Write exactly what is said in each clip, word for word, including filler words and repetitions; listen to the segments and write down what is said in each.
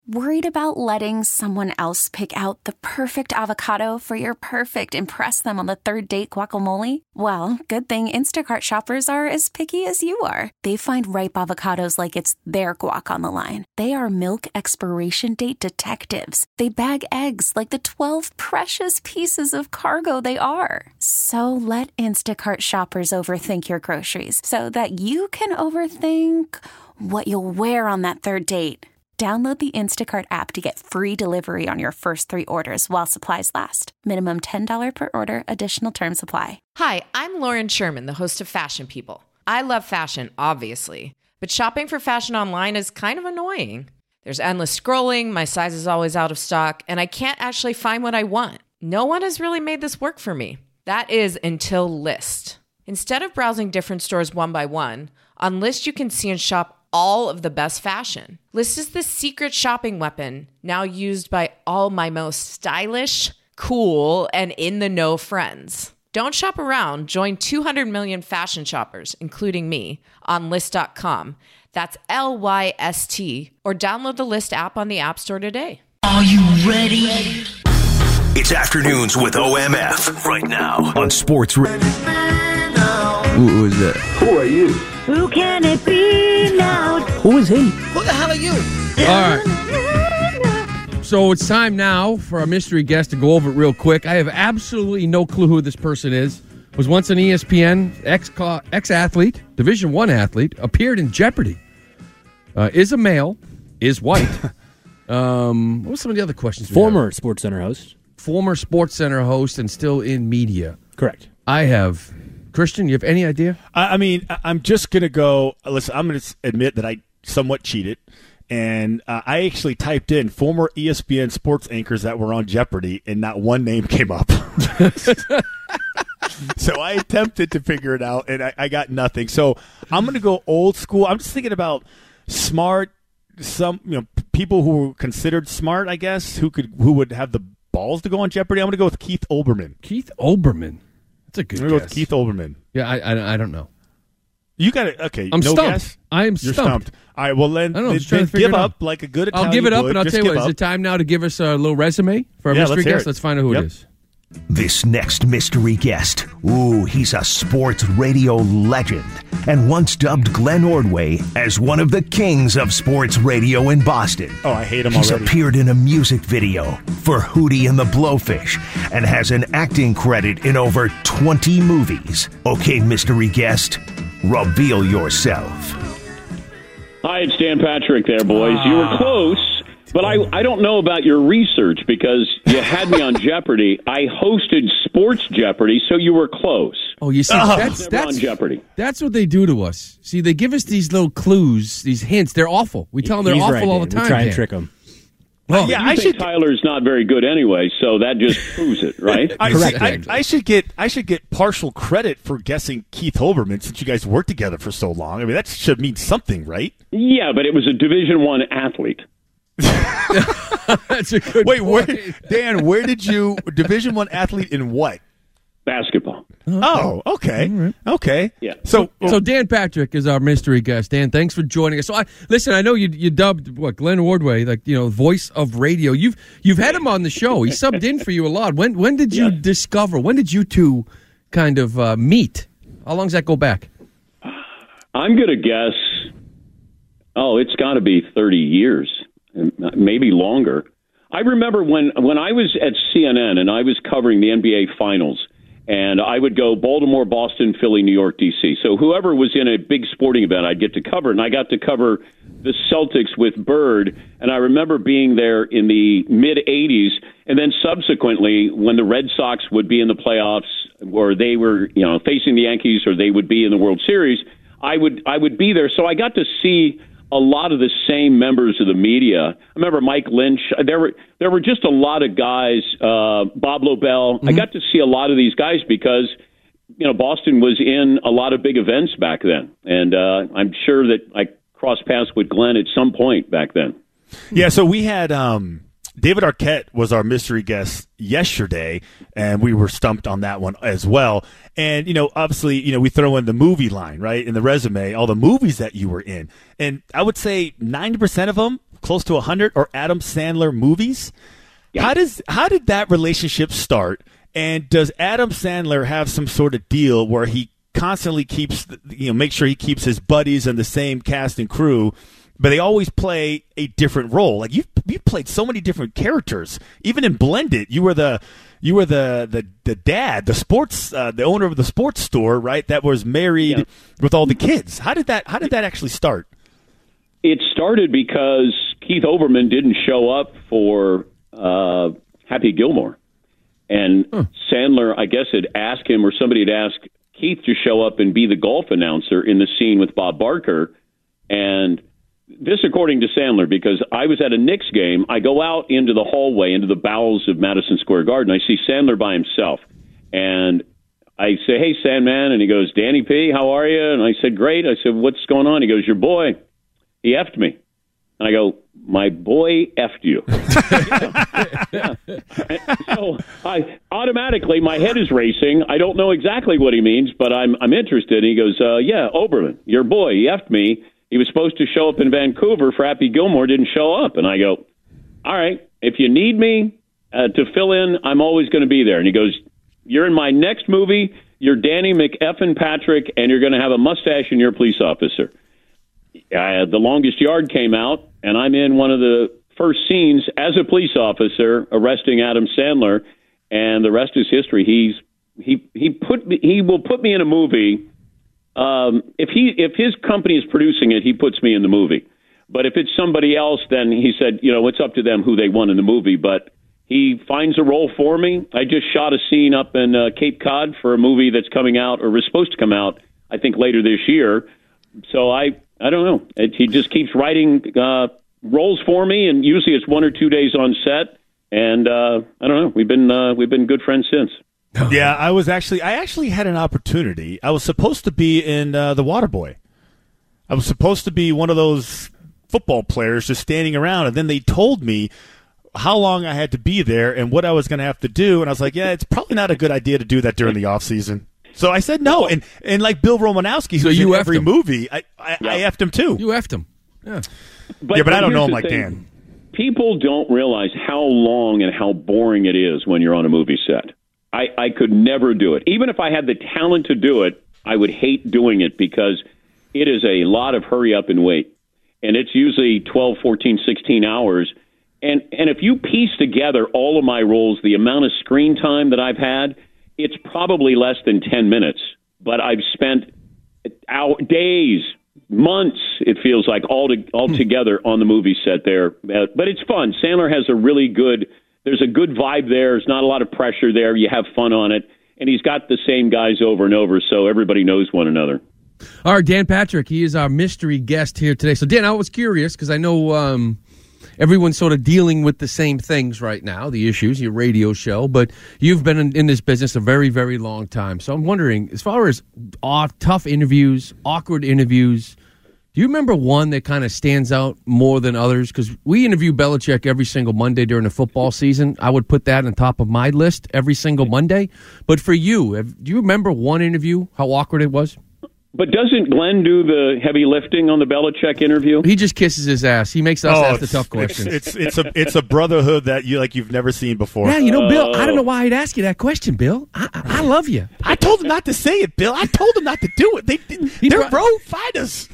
Worried about letting someone else pick out the perfect avocado for your perfect impress them on the third date guacamole? Well, good thing Instacart shoppers are as picky as you are. They find ripe avocados like it's their guac on the line. They are milk expiration date detectives. They bag eggs like the twelve precious pieces of cargo they are. So let Instacart shoppers overthink your groceries so that you can overthink what you'll wear on that third date. Download the Instacart app to get free delivery on your first three orders while supplies last. Minimum ten dollars per order. Additional terms apply. Hi, I'm Lauren Sherman, the host of Fashion People. I love fashion, obviously, but shopping for fashion online is kind of annoying. There's endless scrolling, my size is always out of stock, and I can't actually find what I want. No one has really made this work for me. That is until Lyst. Instead of browsing different stores one by one, on Lyst you can see and shop all of the best fashion. Lyst is the secret shopping weapon now used by all my most stylish, cool, and in-the-know friends. Don't shop around. Join two hundred million fashion shoppers, including me, on Lyst dot com. That's L Y S T. Or download the Lyst app on the App Store today. Are you ready? It's Afternoons with O M F right now on Sports Radio. Who, who is that? Who are you? Who can it be now? Who is he? Who the hell are you? All right. So it's time now for our mystery guest to go over it real quick. I have absolutely no clue who this person is. Was once an E S P N ex ex-athlete, Division One athlete, appeared in Jeopardy. Uh, is a male, is white. um, what were some of the other questions? Former SportsCenter host. Former SportsCenter host and still in media. Correct. I have... Christian, you have any idea? I, I mean, I'm just going to go, listen, I'm going to admit that I somewhat cheated, and uh, I actually typed in former E S P N sports anchors that were on Jeopardy, and not one name came up. So I attempted to figure it out, and I, I got nothing. So I'm going to go old school. I'm just thinking about smart, some you know people who were considered smart, I guess, who could who would have the balls to go on Jeopardy. I'm going to go with Keith Olbermann. Keith Olbermann. That's a good I'm guess. go with Keith Olbermann. Yeah, I, I I don't know. You got it. Okay, I'm no stumped. Guess? I am You're stumped. stumped. All right, well then, I don't know, I'm then, just trying then to figure give it up out. like a good Italian I'll give it up, would. and I'll Just tell you give what. Is up. it time now to give us a little resume for our Yeah, mystery let's hear guest? it. Let's find out who Yep. it is. This next mystery guest, ooh, he's a sports radio legend and once dubbed Glenn Ordway as one of the kings of sports radio in Boston. Oh, I hate him He's already. appeared in a music video for Hootie and the Blowfish and has an acting credit in over twenty movies. Okay, mystery guest, reveal yourself. Hi, it's Dan Patrick there, boys. You were close, but I, I don't know about your research because you had me on Jeopardy. I hosted Sports Jeopardy, so you were close. Oh, you see, Oh. that's Never that's on Jeopardy. That's what they do to us. See, they give us these little clues, these hints. They're awful. We tell them they're He's awful right, all the Dan. time. We try and Dan. trick them. Well, yeah, you I think should. Tyler's not very good anyway, so that just proves it, right? I, Correct. I, I should get I should get partial credit for guessing Keith Olbermann since you guys worked together for so long. I mean, that should mean something, right? Yeah, but it was a Division One athlete. that's a good Wait, where, point. Dan, where did you Division One athlete in what? Basketball. Oh, okay, okay. Yeah. So, So Dan Patrick is our mystery guest. Dan, thanks for joining us. So I listen. I know you you dubbed what Glenn Ordway, like you know, voice of radio. You've you've had him on the show. He subbed in for you a lot. When when did you Yeah. discover? When did you two kind of uh, meet? How long does that go back? I'm going to guess, oh, it's got to be thirty years, maybe longer. I remember when, when I was at C N N and I was covering the N B A Finals, and I would go Baltimore, Boston, Philly, New York, D C. So whoever was in a big sporting event, I'd get to cover. And I got to cover the Celtics with Bird. And I remember being there in the mid-eighties. And then subsequently, when the Red Sox would be in the playoffs or they were, you know, facing the Yankees or they would be in the World Series, I would I would be there. So I got to see a lot of the same members of the media. I remember Mike Lynch. There were there were just a lot of guys. Uh, Bob Lobel. Mm-hmm. I got to see a lot of these guys because you know Boston was in a lot of big events back then, and uh, I'm sure that I crossed paths with Glenn at some point back then. yeah, so we had um, David Arquette was our mystery guest yesterday, and we were stumped on that one as well. And, you know, obviously, you know, we throw in the movie line, right, in the resume, all the movies that you were in. And I would say ninety percent of them, close to one hundred or Adam Sandler movies. Yeah. How does how did that relationship start? And does Adam Sandler have some sort of deal where he constantly keeps, you know, make sure he keeps his buddies and the same cast and crew, but they always play a different role? Like you've you've played so many different characters. Even in Blended, you were the you were the the, the dad, the sports, uh, the owner of the sports store, right? That was married yeah. with all the kids. How did that How did that actually start? It started because Keith Olbermann didn't show up for uh, Happy Gilmore. And huh. Sandler, I guess, had asked him, or somebody had asked Keith to show up and be the golf announcer in the scene with Bob Barker. And this, according to Sandler, because I was at a Knicks game, I go out into the hallway, into the bowels of Madison Square Garden. I see Sandler by himself. And I say, "Hey, Sandman." And he goes, "Danny P, how are you?" And I said, "Great." I said, "What's going on?" He goes, "Your boy, he effed me." And I go, "My boy effed you." yeah. yeah. So I automatically, my head is racing. I don't know exactly what he means, but I'm I'm interested. And he goes, uh, "Yeah, Olbermann, your boy, he effed me. He was supposed to show up in Vancouver for Happy Gilmore, didn't show up." And I go, "All right, if you need me uh, to fill in, I'm always going to be there." And he goes, "You're in my next movie. You're Danny McEffin Patrick, and you're going to have a mustache and you're a police officer." Uh, the Longest Yard came out, and I'm in one of the first scenes as a police officer arresting Adam Sandler, and the rest is history. He's he he put me, he will put me in a movie. Um, if he if his company is producing it, he puts me in the movie. But if it's somebody else, then he said, you know, it's up to them who they want in the movie. But he finds a role for me. I just shot a scene up in uh, Cape Cod for a movie that's coming out, or was supposed to come out, I think, later this year. So I. I don't know. It, he just keeps writing uh, roles for me, and usually it's one or two days on set. And uh, I don't know. We've been uh, we've been good friends since. Yeah, I was actually I actually had an opportunity. I was supposed to be in uh, The Waterboy. I was supposed to be one of those football players just standing around, and then they told me how long I had to be there and what I was going to have to do, and I was like, yeah, it's probably not a good idea to do that during the off season. So I said no, and and like Bill Romanowski, who's so you in every him. movie, I I, yeah. I effed him too. You effed him, yeah. But, yeah, but I don't know him the like thing. Dan. People don't realize how long and how boring it is when you're on a movie set. I, I could never do it. Even if I had the talent to do it, I would hate doing it because it is a lot of hurry up and wait. And it's usually twelve, fourteen, sixteen hours. And and if you piece together all of my roles, the amount of screen time that I've had, it's probably less than ten minutes, but I've spent hour, days, months, it feels like, all, to, all together on the movie set there. Uh, but it's fun. Sandler has a really good, there's a good vibe there. There's not a lot of pressure there. You have fun on it. And he's got the same guys over and over, so everybody knows one another. All right, Dan Patrick, he is our mystery guest here today. So, Dan, I was curious because I know um, everyone's sort of dealing with the same things right now, the issues, your radio show, but you've been in, in this business a very, very long time. So I'm wondering, as far as off, tough interviews, awkward interviews, do you remember one that kind of stands out more than others? Because we interview Belichick every single Monday during the football season. I would put that on top of my list every single Monday. But for you, have, do you remember one interview, how awkward it was? But doesn't Glenn do the heavy lifting on the Belichick interview? He just kisses his ass. He makes us oh, ask the tough questions. It's, it's it's a it's a brotherhood that you like you've never seen before. Yeah, you know, Bill. I don't know why I'd ask you that question, Bill. I, I, I love you. I told him not to say it, Bill. I told him not to do it. They they're road fighters.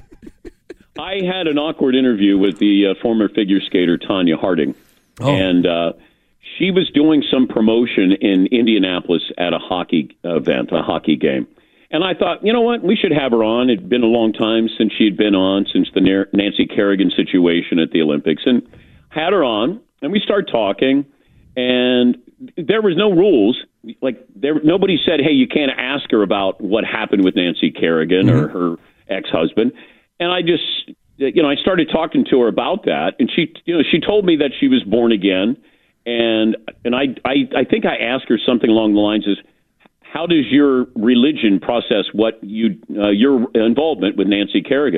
I had an awkward interview with the uh, former figure skater Tanya Harding, oh. and uh, she was doing some promotion in Indianapolis at a hockey event, a hockey game. And I thought, you know what, we should have her on. It'd been a long time since she'd been on, since the Nancy Kerrigan situation at the Olympics. And had her on, and we started talking, and there was no rules. Like, there, nobody said, hey, you can't ask her about what happened with Nancy Kerrigan mm-hmm. or her ex-husband. And I just, you know, I started talking to her about that, and she, you know, she told me that she was born again. And and I, I, I think I asked her something along the lines of, how does your religion process what you uh, your involvement with Nancy Kerrigan?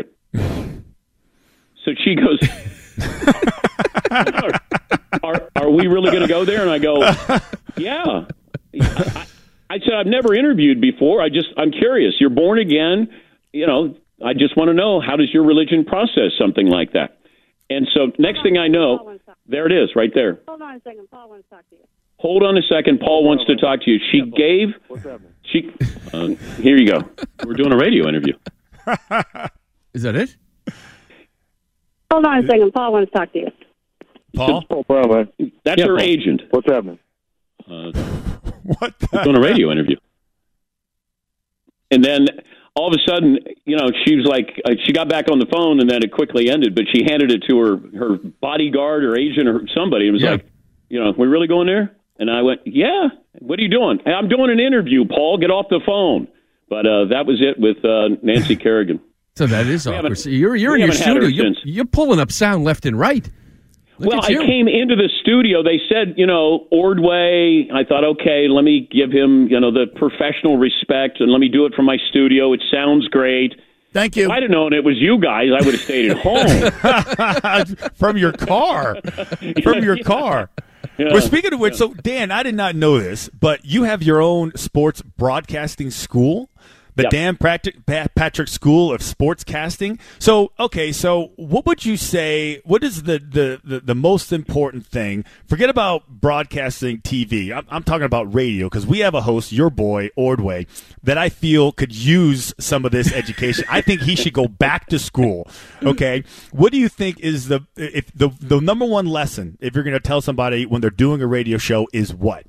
So she goes, are, are, are we really going to go there? And I go, yeah. I, I said, I've never interviewed before. I just, I'm curious. You're born again. You know, I just want to know, how does your religion process something like that? And so next thing I know, there it is, right there. Hold on a second. Paul wants to talk to you. Hold on a second. Paul wants to talk to you. She gave. She. Uh, here you go. We're doing a radio interview. Is that it? Hold on a second. Paul wants to talk to you. Paul? Oh, Paul, That's yeah, her Paul. agent. What's happening? Uh, What the doing a radio interview. And then all of a sudden, you know, she was like, uh, she got back on the phone, and then it quickly ended. But she handed it to her her bodyguard or agent or somebody, and was Yeah. like, you know, we really going there? And I went, yeah. What are you doing? Hey, I'm doing an interview, Paul. Get off the phone. But uh, that was it with uh, Nancy Kerrigan. So that is haven't- awkward. So you're you're we in your haven't had her studio. You're, since. you're pulling up sound left and right. Look Well, at I you. came into the studio. They said, you know, Ordway. I thought, okay, let me give him, you know, the professional respect, and let me do it from my studio. It sounds great. Thank you. If I'd have known it was you guys, I would have stayed at home. From your car. From your car. Yeah. Well, speaking of which, so Dan, I did not know this, but you have your own sports broadcasting school, the Yep. Dan Patrick, Patrick School of Sportscasting. So, okay, so what would you say? What is the the, the, the most important thing? Forget about broadcasting T V. I'm, I'm talking about radio, because we have a host, your boy Ordway, that I feel could use some of this education. I think he should go back to school. Okay, what do you think is the if the the number one lesson if you're going to tell somebody when they're doing a radio show is what?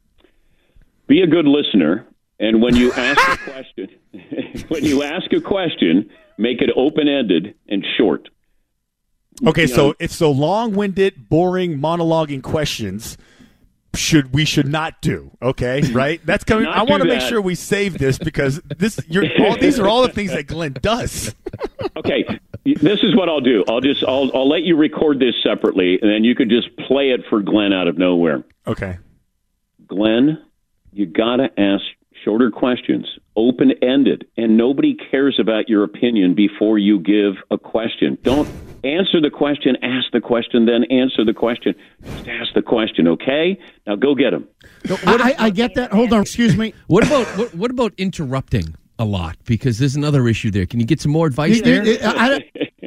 Be a good listener, and when you ask a question, when you ask a question, make it open-ended and short. Okay, You so know- if so long-winded, boring, monologuing questions should we should not do. Okay, right? That's coming. Not I want to do make that. sure we save this because this. You're, all these are all the things that Glenn does. Okay, this is what I'll do. I'll just I'll I'll let you record this separately, and then you could just play it for Glenn out of nowhere. Okay. Glenn, you gotta ask shorter questions, open-ended, and nobody cares about your opinion before you give a question. Don't answer the question, ask the question, then answer the question. Just ask the question, okay? Now go get him. I, I get that. Hold on. Excuse me. What about what, what about interrupting a lot? Because there's another issue there. Can you get some more advice there? I-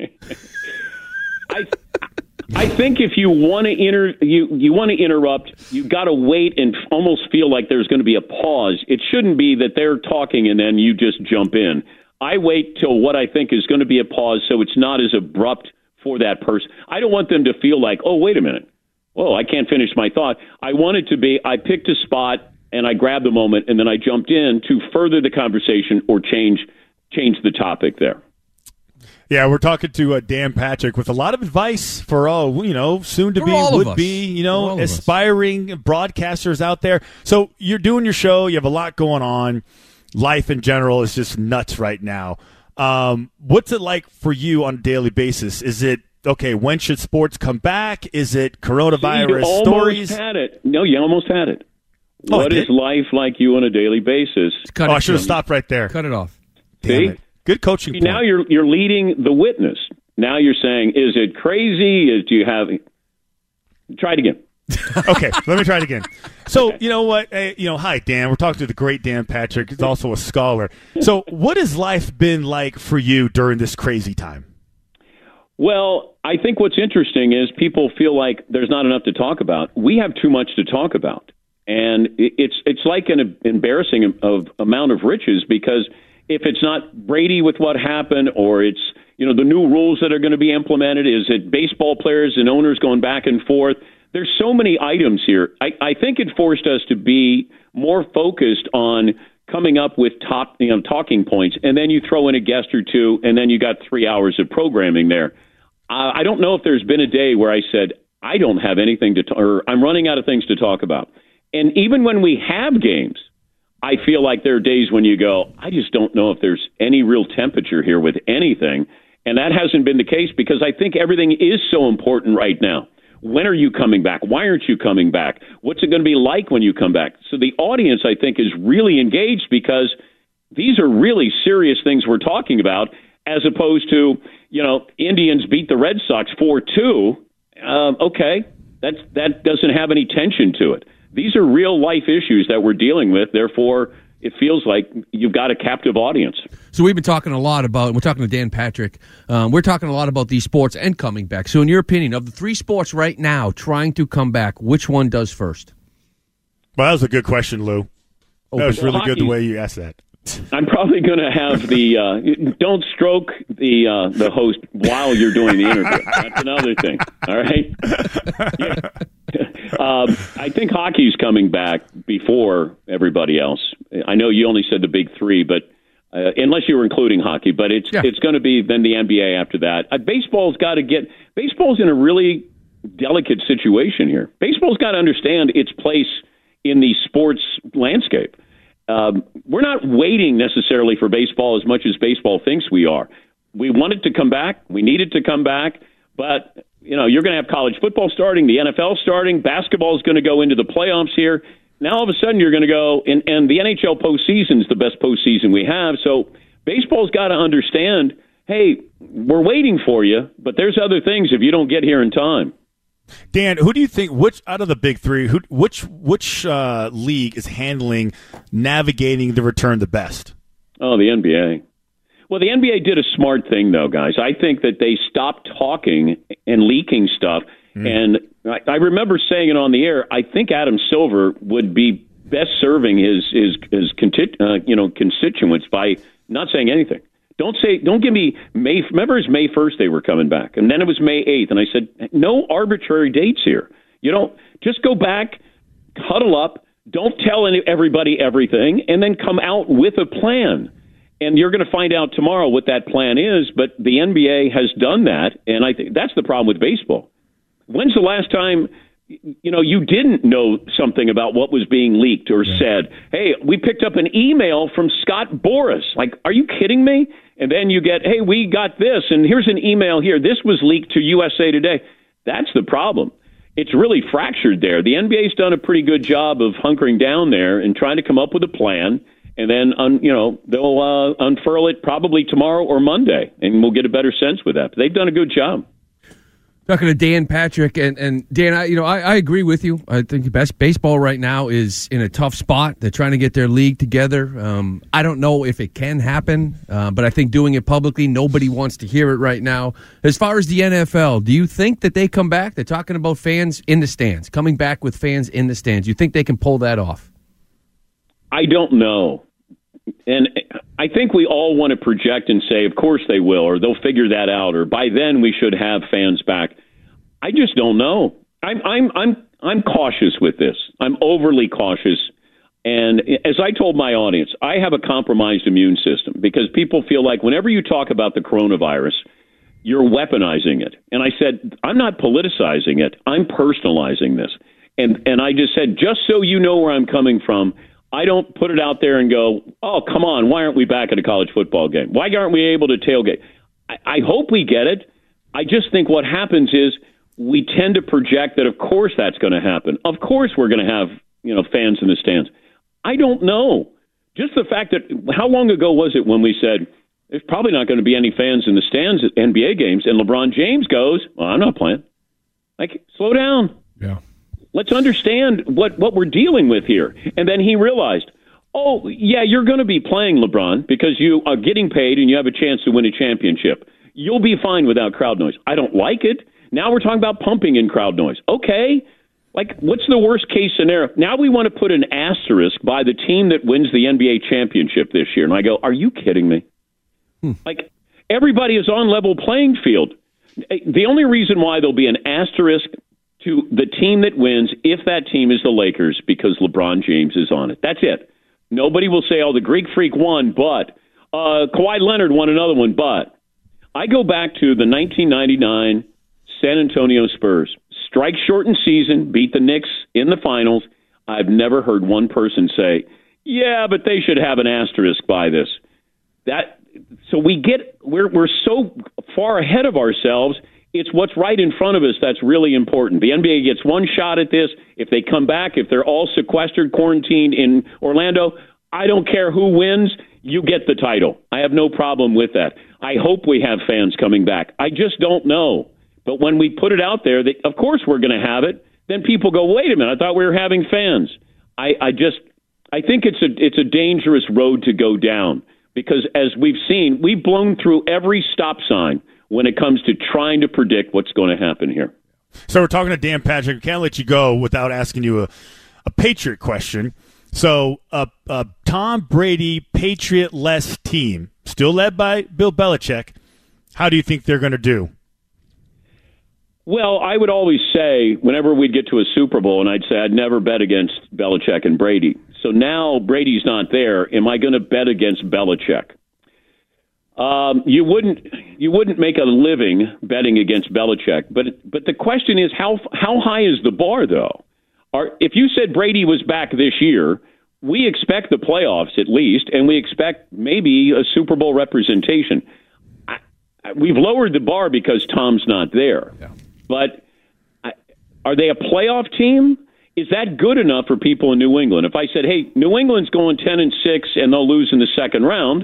I I think if you want to inter you you want to interrupt, you got to wait and almost feel like there's going to be a pause. It shouldn't be that they're talking and then you just jump in. I wait till what I think is going to be a pause, so it's not as abrupt for that person. I don't want them to feel like, oh, wait a minute, whoa, I can't finish my thought. I want it to be, I picked a spot and I grabbed the moment and then I jumped in to further the conversation or change change the topic there. Yeah, we're talking to uh, Dan Patrick with a lot of advice for all, you know, soon to For be, all of would us. be, you For all know, of us. aspiring broadcasters out there. So you're doing your show. You have a lot going on. Life in general is just nuts right now. Um, what's it like for you on a daily basis? Is it, okay, when should sports come back? Is it coronavirus you almost stories? had it. No, you almost had it. Oh, I What did? is life like you on a daily basis? Cut Oh, it, I should have stopped right there. Cut it off. Damn See? it. Good coaching See, point. now you're you're leading the witness. Now you're saying, is it crazy? Is do you have? Try it again. Okay, let me try it again. So, you know what? Hey, you know, hi, Dan. We're talking to the great Dan Patrick. He's also a scholar. So, what has life been like for you during this crazy time? Well, I think what's interesting is people feel like there's not enough to talk about. We have too much to talk about, and it- it's it's like an embarrassing of amount of riches because if it's not Brady with what happened, or it's you know the new rules that are going to be implemented, is it baseball players and owners going back and forth? There's so many items here. I, I think it forced us to be more focused on coming up with top you know talking points, and then you throw in a guest or two, and then you got three hours of programming there. Uh, I don't know if there's been a day where I said, I don't have anything to talk, or I'm running out of things to talk about. And even when we have games, I feel like there are days when you go, I just don't know if there's any real temperature here with anything. And that hasn't been the case because I think everything is so important right now. When are you coming back? Why aren't you coming back? What's it going to be like when you come back? So the audience, I think, is really engaged because these are really serious things we're talking about, as opposed to, you know, Indians beat the Red Sox four two. Um, okay, that's, that doesn't have any tension to it. These are real life issues that we're dealing with. Therefore, it feels like you've got a captive audience. So we've been talking a lot about, we're talking to Dan Patrick, um, we're talking a lot about these sports and coming back. So in your opinion, of the three sports right now trying to come back, which one does first? Well, that was a good question, Lou. That was really good the way you asked that. I'm probably going to have the uh, don't stroke the uh, the host while you're doing the interview. That's another thing. All right. Yeah. um, I think hockey's coming back before everybody else. I know you only said the big three, but uh, unless you were including hockey, but it's yeah. it's going to be then the N B A after that. Uh, baseball's got to get baseball's in a really delicate situation here. Baseball's got to understand its place in the sports landscape. Um, we're not waiting necessarily for baseball as much as baseball thinks we are. We want it to come back. We need it to come back. But, you know, you're going to have college football starting, the N F L starting, basketball is going to go into the playoffs here. Now, all of a sudden, you're going to go, and, and the N H L postseason is the best postseason we have. So baseball's got to understand, hey, we're waiting for you, but there's other things if you don't get here in time. Dan, who do you think, which out of the big three, who, which which uh, league is handling navigating the return the best? Oh, the N B A. Well, the N B A did a smart thing, though, guys. I think that they stopped talking and leaking stuff. Mm. And I, I remember saying it on the air, I think Adam Silver would be best serving his, his, his conti- uh, you know, constituents by not saying anything. Don't say, don't give me May. Remember, it's May first they were coming back, and then it was May eighth, and I said, no arbitrary dates here. You don't just go back, huddle up, don't tell any, everybody everything, and then come out with a plan. And you're going to find out tomorrow what that plan is. But the N B A has done that, and I think that's the problem with baseball. When's the last time? You know, you didn't know something about what was being leaked or yeah. said. Hey, we picked up an email from Scott Boras. Like, are you kidding me? And then you get, hey, we got this, and here's an email here. This was leaked to U S A Today. That's the problem. It's really fractured there. The N B A's done a pretty good job of hunkering down there and trying to come up with a plan, and then, un, you know, they'll uh, unfurl it probably tomorrow or Monday, and we'll get a better sense with that. But they've done a good job. Talking to Dan Patrick, and, and Dan, I, you know, I, I agree with you. I think the best baseball right now is in a tough spot. They're trying to get their league together. Um, I don't know if it can happen, uh, but I think doing it publicly, nobody wants to hear it right now. As far as the N F L, do you think that they come back? They're talking about fans in the stands, coming back with fans in the stands. You think they can pull that off? I don't know. And I think we all want to project and say, of course they will, or they'll figure that out, or by then we should have fans back. I just don't know. I'm I'm I'm I'm cautious with this. I'm overly cautious. And as I told my audience, I have a compromised immune system because people feel like whenever you talk about the coronavirus, you're weaponizing it. And I said, I'm not politicizing it. I'm personalizing this. And and I just said, just so you know where I'm coming from, I don't put it out there and go, oh, come on, why aren't we back at a college football game? Why aren't we able to tailgate? I, I hope we get it. I just think what happens is we tend to project that, of course, that's going to happen. Of course, we're going to have, you know, fans in the stands. I don't know. Just the fact that how long ago was it when we said there's probably not going to be any fans in the stands at N B A games, and LeBron James goes, well, I'm not playing. Like, slow down. Yeah. Let's understand what, what we're dealing with here. And then he realized, oh, yeah, you're going to be playing, LeBron, because you are getting paid and you have a chance to win a championship. You'll be fine without crowd noise. I don't like it. Now we're talking about pumping in crowd noise. Okay. Like, what's the worst case scenario? Now we want to put an asterisk by the team that wins the N B A championship this year. And I go, are you kidding me? Hmm. Like, everybody is on level playing field. The only reason why there'll be an asterisk to the team that wins, if that team is the Lakers, because LeBron James is on it. That's it. Nobody will say, oh, the Greek Freak won, but uh, Kawhi Leonard won another one, but. I go back to the nineteen ninety-nine San Antonio Spurs. Strike shortened season, beat the Knicks in the finals. I've never heard one person say, yeah, but they should have an asterisk by this. That so we get we're we're so far ahead of ourselves. It's what's right in front of us that's really important. The N B A gets one shot at this. If they come back, if they're all sequestered, quarantined in Orlando, I don't care who wins. You get the title. I have no problem with that. I hope we have fans coming back. I just don't know. But when we put it out there that, of course, we're going to have it, then people go, wait a minute, I thought we were having fans. I, I just, I think it's a it's a dangerous road to go down because, as we've seen, we've blown through every stop sign when it comes to trying to predict what's going to happen here. So we're talking to Dan Patrick. Can't let you go without asking you a, a Patriot question. So a uh, uh, Tom Brady Patriot-less team, still led by Bill Belichick. How do you think they're going to do? Well, I would always say whenever we'd get to a Super Bowl, and I'd say I'd never bet against Belichick and Brady. So now Brady's not there. Am I going to bet against Belichick? Um, you wouldn't. You wouldn't make a living betting against Belichick. But but the question is how how high is the bar though? Are, if you said Brady was back this year, we expect the playoffs at least, and we expect maybe a Super Bowl representation. I, I, we've lowered the bar because Tom's not there. Yeah. But I, are they a playoff team? Is that good enough for people in New England? If I said, hey, New England's going ten and six and they'll lose in the second round,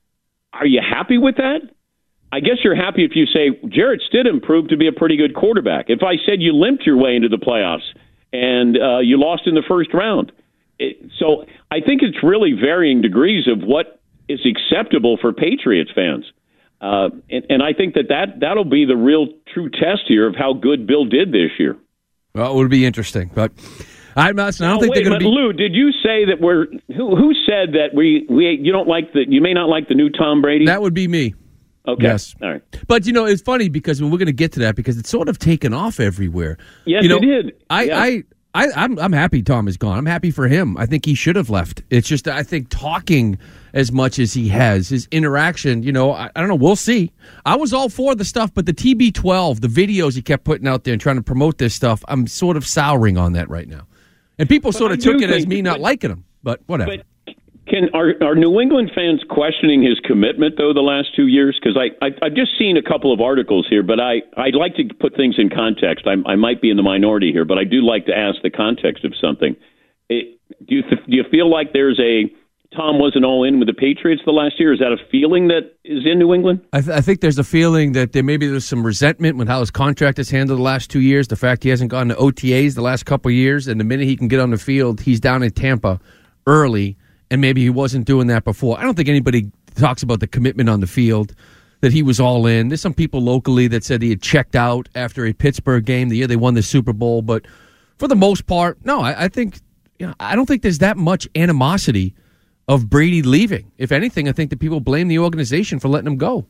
are you happy with that? I guess you're happy if you say Jarrett Stidham proved to be a pretty good quarterback. If I said you limped your way into the playoffs and uh, you lost in the first round. It, so I think it's really varying degrees of what is acceptable for Patriots fans. Uh, and, and I think that, that that'll be the real true test here of how good Bill did this year. Well, it would be interesting, but I'm not. I don't now, think wait, they're going to be. Lou, did you say that we're? Who, who said that we? We you don't like the? You may not like the new Tom Brady. That would be me. Okay. Yes. All right. But, you know, it's funny because we're going to get to that because it's sort of taken off everywhere. Yes, you know, it did. I, yeah. I, I, I'm, I'm happy Tom is gone. I'm happy for him. I think he should have left. It's just, I think talking as much as he has, his interaction, you know, I, I don't know. We'll see. I was all for the stuff, but the T B twelve, the videos he kept putting out there and trying to promote this stuff, I'm sort of souring on that right now. And people but sort of I took it as me not but, liking him, but whatever. But Can are, are New England fans questioning his commitment, though, the last two years? Because I, I, I've just seen a couple of articles here, but I, I'd like to put things in context. I, I might be in the minority here, but I do like to ask the context of something. It, do, you th- do you feel like there's a Tom wasn't all in with the Patriots the last year? Is that a feeling that is in New England? I, th- I think there's a feeling that there maybe there's some resentment with how his contract is handled the last two years, the fact he hasn't gone to O T As the last couple of years, and the minute he can get on the field, he's down in Tampa early. And maybe he wasn't doing that before. I don't think anybody talks about the commitment on the field, that he was all in. There's some people locally that said he had checked out after a Pittsburgh game the year they won the Super Bowl. But for the most part, no, I, I think, you know, I don't think there's that much animosity of Brady leaving. If anything, I think that people blame the organization for letting him go.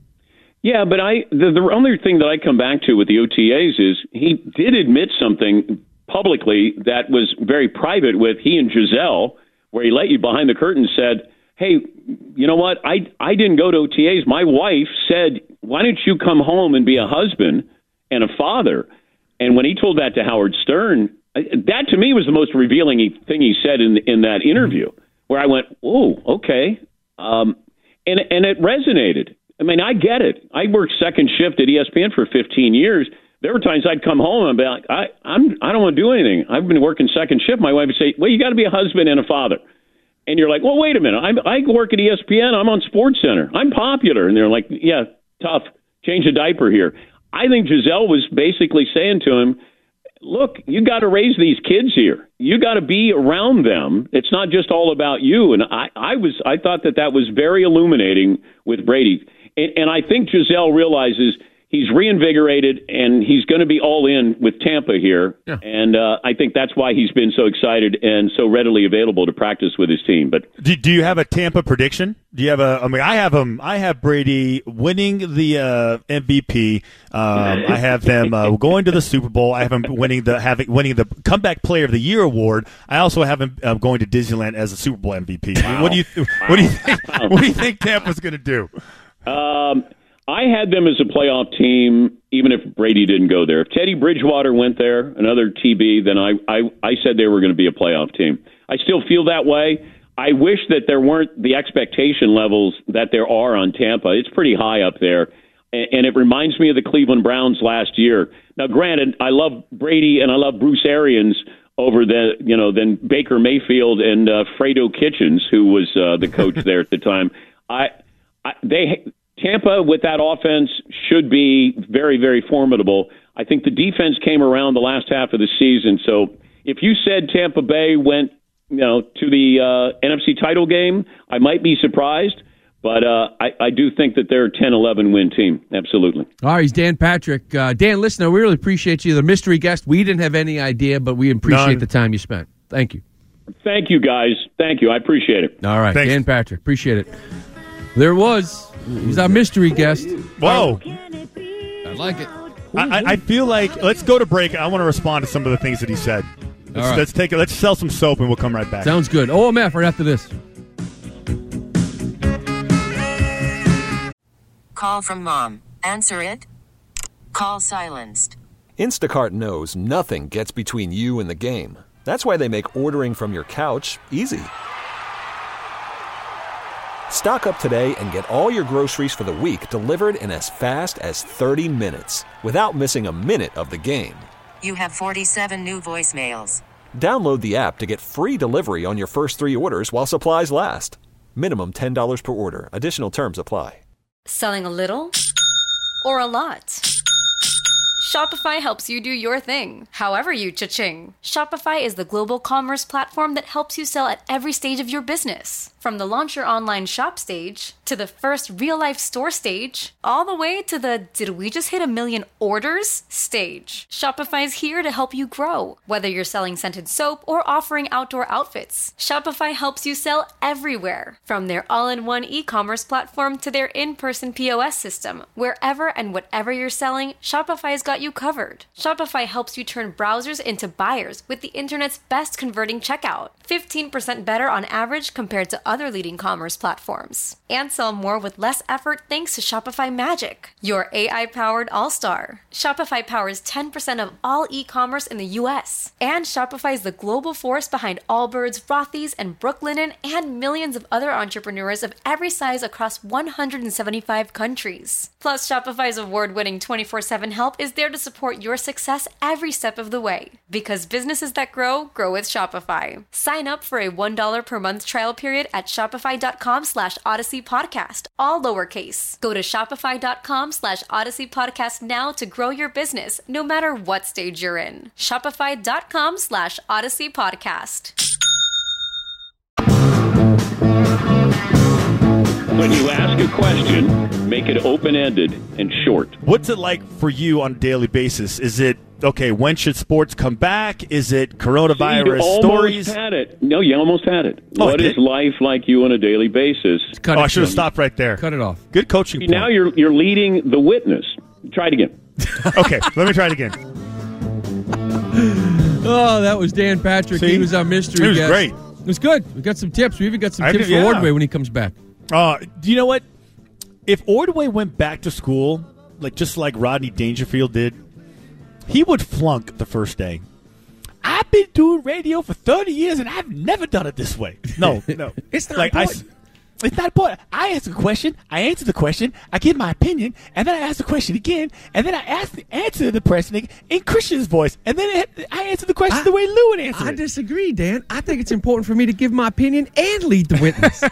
Yeah, but I the, the only thing that I come back to with the O T As is he did admit something publicly that was very private with he and Giselle, where he let you behind the curtain, said, hey, you know what? I I didn't go to O T As. My wife said, why don't you come home and be a husband and a father? And when he told that to Howard Stern, that to me was the most revealing thing he said in in that interview, where I went, oh, okay. Um, and, and it resonated. I mean, I get it. I worked second shift at E S P N for fifteen years. There were times I'd come home and be like, I, I'm, I don't want to do anything. I've been working second shift. My wife would say, well, you got to be a husband and a father. And you're like, well, wait a minute. I'm, I work at E S P N. I'm on SportsCenter. I'm popular. And they're like, yeah, tough. Change a diaper here. I think Giselle was basically saying to him, look, you got to raise these kids here. You got to be around them. It's not just all about you. And I, I was, I thought that that was very illuminating with Brady. And, and I think Giselle realizes he's reinvigorated, and he's going to be all in with Tampa here. Yeah. And uh, I think that's why he's been so excited and so readily available to practice with his team. But do, do you have a Tampa prediction? Do you have a? I mean, I have him. I have Brady winning the uh, M V P. Um, I have them uh, going to the Super Bowl. I have him winning the having winning the Comeback Player of the Year award. I also have him uh, going to Disneyland as a Super Bowl M V P. Wow. What do you? Wow. What do you think? Wow. What do you think Tampa's going to do? Um. I had them as a playoff team, even if Brady didn't go there. If Teddy Bridgewater went there, another T B, then I, I, I said they were going to be a playoff team. I still feel that way. I wish that there weren't the expectation levels that there are on Tampa. It's pretty high up there, and, and it reminds me of the Cleveland Browns last year. Now, granted, I love Brady and I love Bruce Arians over the, you know, then Baker Mayfield and uh, Fredo Kitchens, who was uh, the coach there at the time. I, I they. Tampa, with that offense, should be very, very formidable. I think the defense came around the last half of the season. So if you said Tampa Bay went you know, to the uh, N F C title game. I might be surprised, but uh, I, I do think that they're a ten eleven win team. Absolutely. All right, he's Dan Patrick. Uh, Dan, listen, we really appreciate you. The mystery guest, we didn't have any idea, but we appreciate None. the time you spent. Thank you. Thank you, guys. Thank you. I appreciate it. All right, Thanks. Dan Patrick. Appreciate it. There was. He's our mystery guest. Whoa. I like it. I, I feel like let's go to break. I want to respond to some of the things that he said. Let's, All right. let's take it. Let's sell some soap, and we'll come right back. Sounds good. O M F right after this. Call from mom. Answer it. Call silenced. Instacart knows nothing gets between you and the game. That's why they make ordering from your couch easy. Stock up today and get all your groceries for the week delivered in as fast as thirty minutes without missing a minute of the game. You have forty-seven new voicemails. Download the app to get free delivery on your first three orders while supplies last. Minimum ten dollars per order. Additional terms apply. Selling a little or a lot? Shopify helps you do your thing, however you cha-ching. Shopify is the global commerce platform that helps you sell at every stage of your business. From the launch your online shop stage, to the first real-life store stage, all the way to the did we just hit a million orders stage. Shopify is here to help you grow. Whether you're selling scented soap or offering outdoor outfits, Shopify helps you sell everywhere. From their all-in-one e-commerce platform to their in-person P O S system, wherever and whatever you're selling, Shopify's got you covered. Shopify helps you turn browsers into buyers with the internet's best converting checkout. fifteen percent better on average compared to other leading commerce platforms. And sell more with less effort thanks to Shopify Magic, your A I-powered all-star. Shopify powers ten percent of all e-commerce in the U S. And Shopify is the global force behind Allbirds, Rothy's, and Brooklinen, and millions of other entrepreneurs of every size across one hundred seventy-five countries. Plus, Shopify's award-winning twenty-four seven help is there to support your success every step of the way. Because businesses that grow, grow with Shopify. Sign up for a one dollar per month trial period at shopify.com slash Odyssey Podcast, all lowercase. Go to shopify.com slash Odyssey Podcast now to grow your business, no matter what stage you're in. Shopify.com slash Odyssey Podcast. When you ask a question, make it open-ended and short. What's it like for you on a daily basis? Is it, okay, when should sports come back? Is it coronavirus you almost stories? had it. No, you almost had it. Oh, what I is did? life like you on a daily basis? Cut Oh, it I should have short. stopped right there. Cut it off. Good coaching point. Now you're you're leading the witness. Try it again. Okay, let me try it again. Oh, that was Dan Patrick. See? He was our mystery It was guest. great. It was good. We got some tips. We even got some I tips did- for yeah. Ordway when he comes back. Uh, do you know what? If Ordway went back to school, like just like Rodney Dangerfield did, he would flunk the first day. I've been doing radio for thirty years, and I've never done it this way. No, no. It's not like I, important. It's not important. I ask a question, I answer the question, I give my opinion, and then I ask the question again, and then I ask the answer the question in Christian's voice, and then I answer the question I- the way Lou would answer I it. disagree, Dan. I think it's important for me to give my opinion and lead the witness.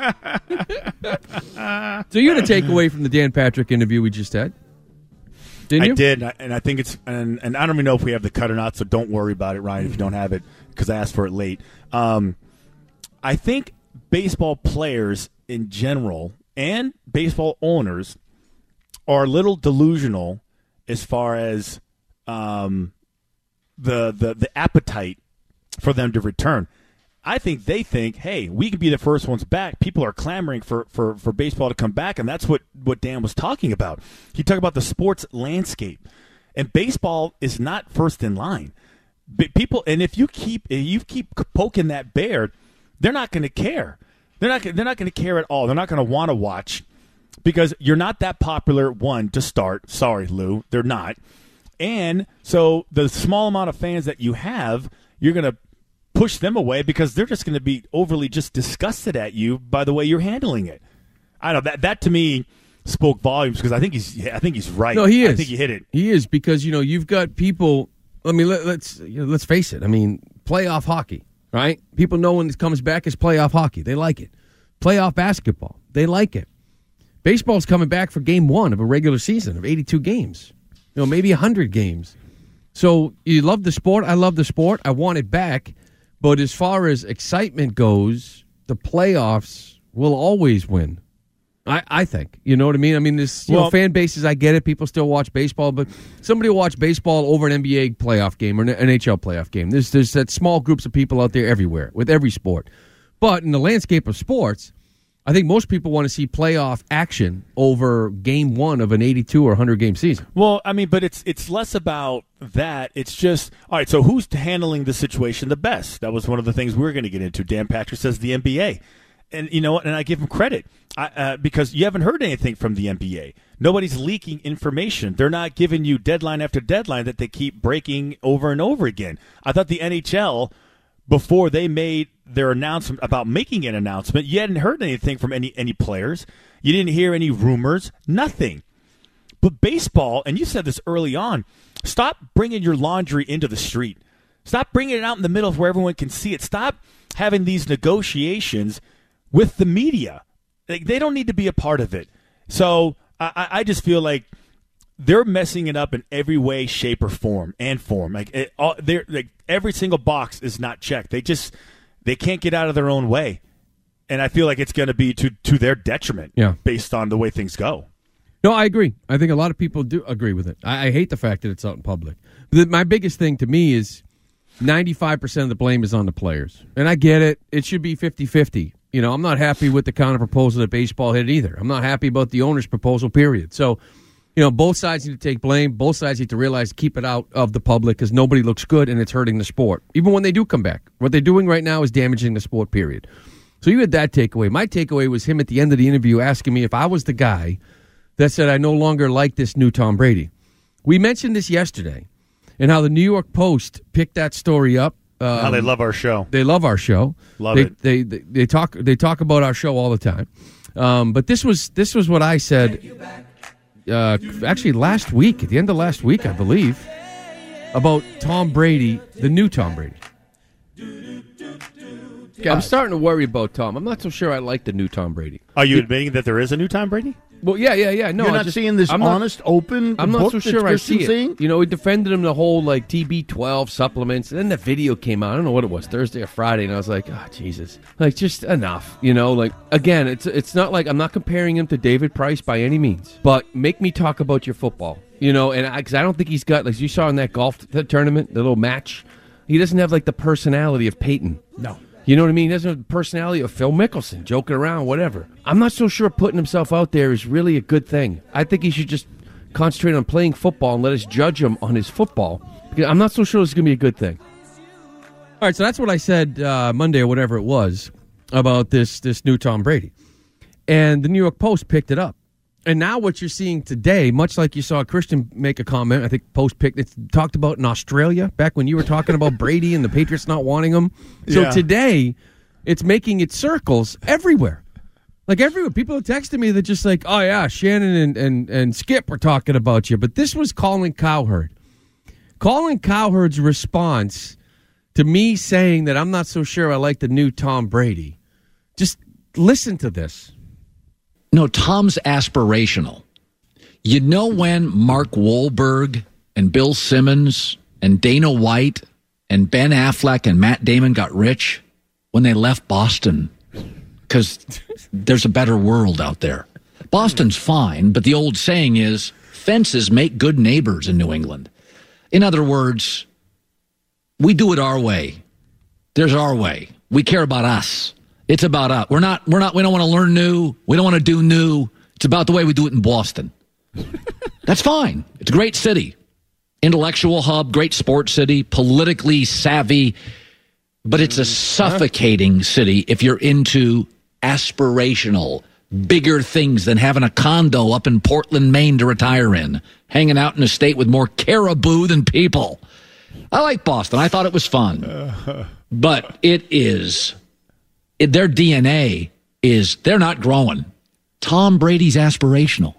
So you had a takeaway from the Dan Patrick interview we just had, didn't you? I did, and I- and I think it's and, and I don't even know if we have the cut or not, so don't worry about it, Ryan, if you don't have it, because I asked for it late. Um, I think baseball players in general and baseball owners are a little delusional as far as um, the, the the appetite for them to return. I think they think, hey, we can be the first ones back. People are clamoring for, for, for baseball to come back, and that's what, what Dan was talking about. He talked about the sports landscape, and baseball is not first in line. But people, and if you keep if you keep poking that bear, they're not going to care. They're not they're not going to care at all. They're not going to want to watch because you're not that popular. One to start. Sorry, Lou, they're not. And so the small amount of fans that you have, you're going to push them away because they're just going to be overly just disgusted at you by the way you're handling it. I don't know that that to me spoke volumes because I think he's I think he's right. No, he is. I think you hit it. He is because you know you've got people. I mean, let, let's you know, let's face it. I mean, playoff hockey, right? People know when it comes back as playoff hockey. They like it. Playoff basketball, they like it. Baseball's coming back for game one of a regular season of eighty-two games. You know, maybe one hundred games. So you love the sport. I love the sport. I want it back. But as far as excitement goes, the playoffs will always win. I, I think. You know what I mean? I mean, this you well, know, fan bases, I get it. People still watch baseball, but somebody will watch baseball over an N B A playoff game or an N H L playoff game. There's, there's that small groups of people out there everywhere with every sport. But in the landscape of sports, I think most people want to see playoff action over game one of an eighty-two or one hundred game season. Well, I mean, but it's it's less about that. It's just, all right, so who's handling the situation the best? That was one of the things we were going to get into. Dan Patrick says the N B A. And you know what? And I give him credit I, uh, because you haven't heard anything from the N B A. Nobody's leaking information. They're not giving you deadline after deadline that they keep breaking over and over again. I thought the N H L, before they made their announcement about making an announcement, you hadn't heard anything from any any players. You didn't hear any rumors, nothing. But baseball, and you said this early on, stop bringing your laundry into the street. Stop bringing it out in the middle where everyone can see it. Stop having these negotiations with the media. Like, they don't need to be a part of it. So I, I just feel like they're messing it up in every way, shape, or form and form. Like, it, all, they're, like every single box is not checked. They just they can't get out of their own way, and I feel like it's going to be to to their detriment. Yeah. Based on the way things go. No, I agree. I think a lot of people do agree with it. I, I hate the fact that it's out in public. The, my biggest thing to me is ninety-five percent of the blame is on the players, and I get it. It should be fifty-fifty. You know, I'm not happy with the counter proposal that baseball hit either. I'm not happy about the owner's proposal, period. So, you know, both sides need to take blame. Both sides need to realize, keep it out of the public because nobody looks good and it's hurting the sport. Even when they do come back. What they're doing right now is damaging the sport, period. So you had that takeaway. My takeaway was him at the end of the interview asking me if I was the guy that said I no longer like this new Tom Brady. We mentioned this yesterday and how the New York Post picked that story up. Um, How they love our show. They love our show. Love they, it. They, they they talk they talk about our show all the time. Um, but this was this was what I said. Uh, actually, last week, at the end of last week, I believe, about Tom Brady, the new Tom Brady. Yeah, I'm starting to worry about Tom. I'm not so sure I like the new Tom Brady. Are you admitting that there is a new Tom Brady? Well, yeah, yeah, yeah. No, You're I not just, seeing this I'm honest, not, open I'm not book so that sure I see Christian's it. saying? You know, he defended him the whole, like, T B twelve supplements, and then the video came out. I don't know what it was, Thursday or Friday, and I was like, oh, Jesus. Like, just enough, you know? Like, again, it's it's not like I'm not comparing him to David Price by any means, but make me talk about your football, you know? And because I, I don't think he's got, like you saw in that golf t- tournament, the little match, he doesn't have, like, the personality of Peyton. No. You know what I mean? He doesn't have the personality of Phil Mickelson, joking around, whatever. I'm not so sure putting himself out there is really a good thing. I think he should just concentrate on playing football and let us judge him on his football. Because I'm not so sure it's going to be a good thing. All right, so that's what I said uh, Monday or whatever it was about this, this new Tom Brady. And the New York Post picked it up. And now what you're seeing today, much like you saw Christian make a comment, I think Post picked it, talked about in Australia, back when you were talking about Brady and the Patriots not wanting him. So Yeah. today, it's making its circles everywhere. Like everywhere. People are texting me that just like, oh yeah, Shannon and, and, and Skip were talking about you. But this was Colin Cowherd. Colin Cowherd's response to me saying that I'm not so sure I like the new Tom Brady. Just listen to this. No, Tom's aspirational. You know when Mark Wahlberg and Bill Simmons and Dana White and Ben Affleck and Matt Damon got rich? When they left Boston. Because there's a better world out there. Boston's fine, but the old saying is, fences make good neighbors in New England. In other words, we do it our way. There's our way. We care about us. It's about us. We're not, we're not, we don't want to learn new. We don't want to do new. It's about the way we do it in Boston. That's fine. It's a great city. Intellectual hub, great sports city, politically savvy. But it's a suffocating city if you're into aspirational, bigger things than having a condo up in Portland, Maine to retire in, hanging out in a state with more caribou than people. I like Boston. I thought it was fun. But it is... It, their D N A is they're not growing. Tom Brady's aspirational.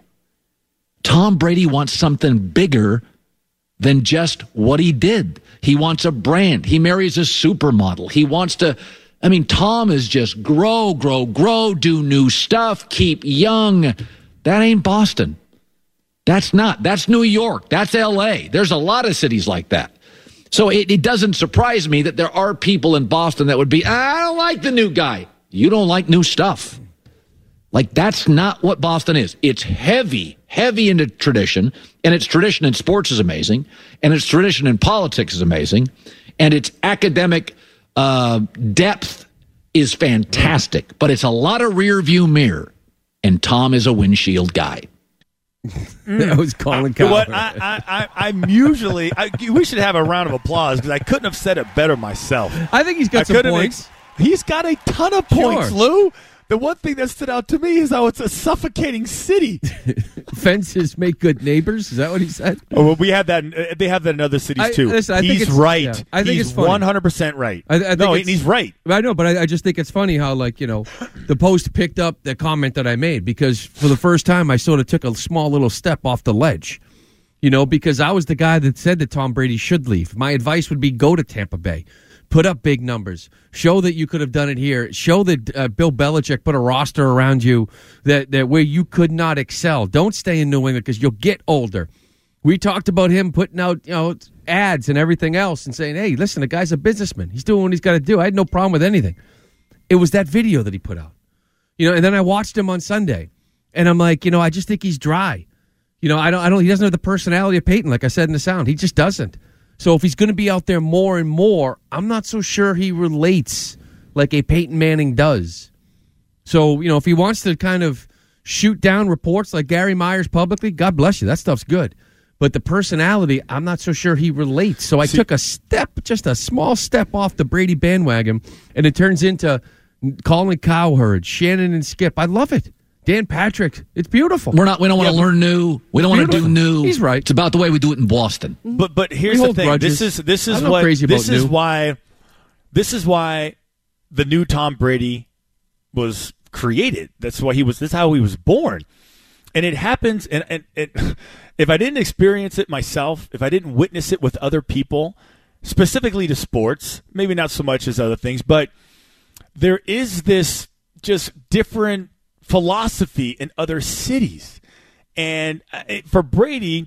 Tom Brady wants something bigger than just what he did. He wants a brand. He marries a supermodel. He wants to, I mean, Tom is just grow, grow, grow, do new stuff, keep young. That ain't Boston. That's not. That's New York. That's L A. There's a lot of cities like that. So it, it doesn't surprise me that there are people in Boston that would be, I don't like the new guy. You don't like new stuff. Like, that's not what Boston is. It's heavy, heavy into tradition, and its tradition in sports is amazing, and its tradition in politics is amazing, and its academic uh, depth is fantastic, but it's a lot of rear view mirror, and Tom is a windshield guy. That was Colin I, Cowherd. What I, I, I, I'm usually. I, we should have a round of applause because I couldn't have said it better myself. I think he's got I some couldn't points. Ex- he's got a ton of points, Sure. Lou. The one thing that stood out to me is how it's a suffocating city. Fences make good neighbors. Is that what he said? Oh, well, we have that. In, they have that in other cities I- too. listen, I think he's it's- right. yeah, I think he's it's funny. one hundred percent right. I, I think no, it's- he's right. I know, but I, I just think it's funny how, like, you know, the Post picked up the comment that I made because for the first time I sort of took a small little step off the ledge, you know, because I was the guy that said that Tom Brady should leave. My advice would be go to Tampa Bay. Put up big numbers. Show that you could have done it here. Show that uh, Bill Belichick put a roster around you that, that where you could not excel. Don't stay in New England because you'll get older. We talked about him putting out, you know, ads and everything else and saying, hey, listen, the guy's a businessman. He's doing what he's got to do. I had no problem with anything. It was that video that he put out. You know, and then I watched him on Sunday, and I'm like, you know, I just think he's dry. You know, I don't, I don't, he doesn't have the personality of Peyton, like I said in the sound. He just doesn't. So if he's going to be out there more and more, I'm not so sure he relates like a Peyton Manning does. So, you know, if he wants to kind of shoot down reports like Gary Myers publicly, God bless you. That stuff's good. But the personality, I'm not so sure he relates. So I See, took a step, just a small step off the Brady bandwagon, and it turns into Colin Cowherd, Shannon and Skip. I love it. Dan Patrick. It's beautiful. We're not. We don't want to Yeah, learn new. We don't want to do new. He's right. It's about the way we do it in Boston. But but here's We the hold thing. grudges. This is this is I'm not what crazy about this is new. why this is why the new Tom Brady was created. That's why he was. This is how he was born. And it happens. And, and it, if I didn't experience it myself, if I didn't witness it with other people, specifically to sports, maybe not so much as other things, but there is this just different philosophy in other cities. And for Brady,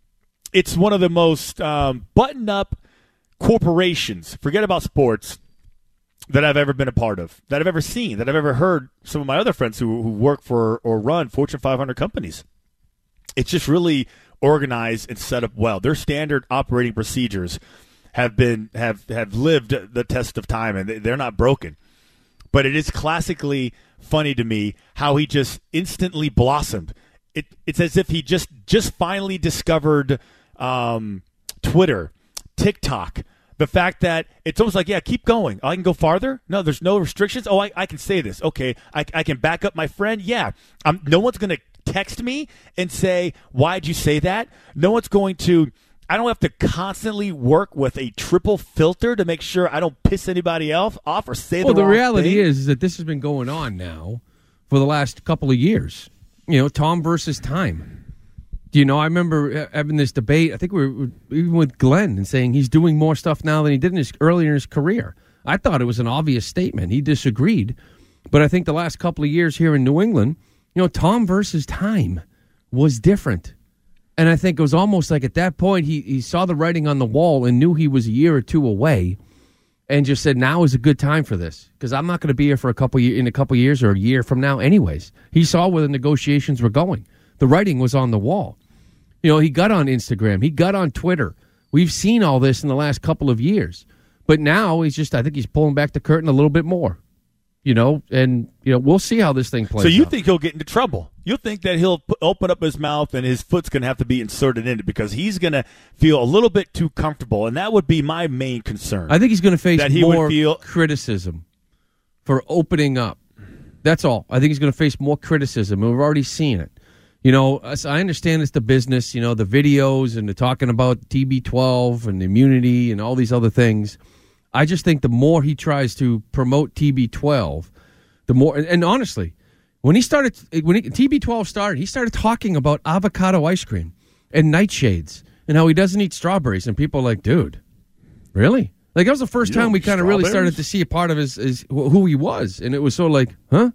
it's one of the most um, buttoned-up corporations, forget about sports, that I've ever been a part of, that I've ever seen, that I've ever heard some of my other friends who, who work for or run Fortune five hundred companies. It's just really organized and set up well. Their standard operating procedures have been have, have lived the test of time, and they're not broken. But it is classically funny to me how he just instantly blossomed. It, it's as if he just just finally discovered um, Twitter, TikTok. The fact that it's almost like, yeah, keep going. I can go farther. No, there's no restrictions. Oh, I, I can say this. Okay, I, I can back up my friend. Yeah, um, no one's going to text me and say, why'd you say that? No one's going to, I don't have to constantly work with a triple filter to make sure I don't piss anybody else off or say well, the the wrong reality thing. is, is that this has been going on now for the last couple of years. You know, Tom versus time. Do you know, I remember having this debate, I think we were even with Glenn, and saying he's doing more stuff now than he did in his, earlier in his career. I thought it was an obvious statement. He disagreed. But I think the last couple of years here in New England, you know, Tom versus time was different. And I think it was almost like at that point he, he saw the writing on the wall and knew he was a year or two away and just said, now is a good time for this because I'm not going to be here for a couple ye- in a couple years or a year from now anyways. He saw where the negotiations were going. The writing was on the wall. You know, he got on Instagram. He got on Twitter. We've seen all this in the last couple of years. But now he's just, I think he's pulling back the curtain a little bit more. You know, and, you know, we'll see how this thing plays So you out. think he'll get into trouble? You think that he'll p- open up his mouth and his foot's going to have to be inserted in it because he's going to feel a little bit too comfortable, and that would be my main concern. I think he's going to face that he more would feel criticism for opening up. That's all. I think he's going to face more criticism, and we've already seen it. You know, I understand it's the business, you know, the videos and the talking about T B twelve and immunity and all these other things. I just think the more he tries to promote T B twelve, the more, and, and honestly, when he started, when he, T B twelve started, he started talking about avocado ice cream and nightshades and how he doesn't eat strawberries. And people are like, dude, really? Like, that was the first You time don't we eat kind of really strawberries? started to see a part of his, his who he was. And it was sort of like, huh?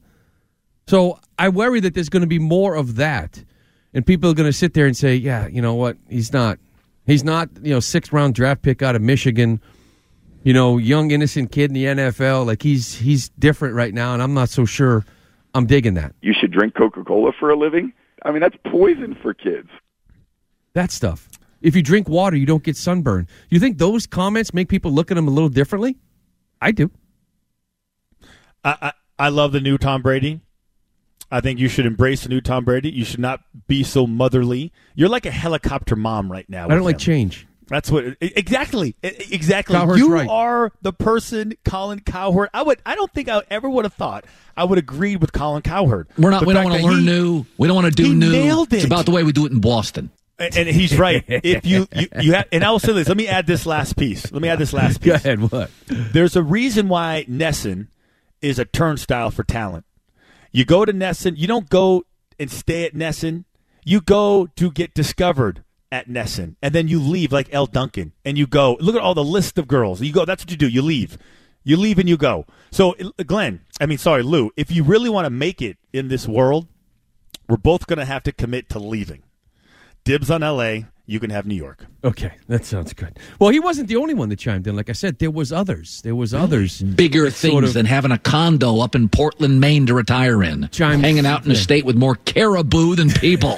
So I worry that there's going to be more of that. And people are going to sit there and say, yeah, you know what? He's not, He's not, you know, sixth round draft pick out of Michigan, you know, young innocent kid in the N F L. Like he's he's different right now, and I'm not so sure I'm digging that. You should drink Coca-Cola for a living? I mean, that's poison for kids. That stuff. If you drink water, you don't get sunburn. You think those comments make people look at him a little differently? I do. I, I, I love the new Tom Brady. I think you should embrace the new Tom Brady. You should not be so motherly. You're like a helicopter mom right now. I don't with like him. change. That's what exactly exactly. Cowherd's you right. are the person, Colin Cowherd. I would. I don't think I ever would have thought I would agree with Colin Cowherd. We're not. The we don't fact want to that learn he- new. We don't want to do he new. nailed It's it. about the way we do it in Boston. And and he's right. If you you, you have, and I will say this. Let me add this last piece. Let me add this last piece. Go ahead. What? There's a reason why Nesson is a turnstile for talent. You go to Nesson. You don't go and stay at Nesson. You go to get discovered at Nesson, and then you leave like Elle Duncan, and you go. Look at all the list of girls. You go. That's what you do. You leave. You leave and you go. So, Glenn, I mean, sorry, Lou, if you really want to make it in this world, we're both going to have to commit to leaving. Dibs on L A. You can have New York. Okay, that sounds good. Well, he wasn't the only one that chimed in. Like I said, there was others. There was others. Bigger that things sort of than having a condo up in Portland, Maine to retire in. Chimed- hanging out in a yeah. state with more caribou than people.